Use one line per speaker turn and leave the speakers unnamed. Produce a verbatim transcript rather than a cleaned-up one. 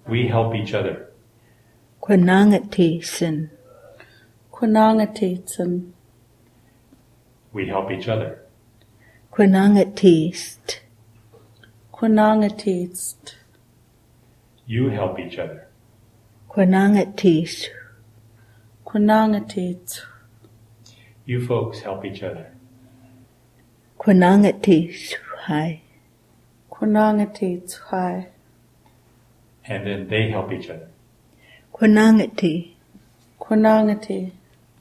We help each other.
Kwanangatisen.
Kwanangatitsen.
We help each other.
Kwanangatist.
Kwanangatitst.
You help each other.
Kwanangatis.
Kwanangatits.
You folks help each other.
Kwanangatis. Hi.
Kwanangatits. Hi.
And then they help each other.
Kwanangati.
Kwanangati.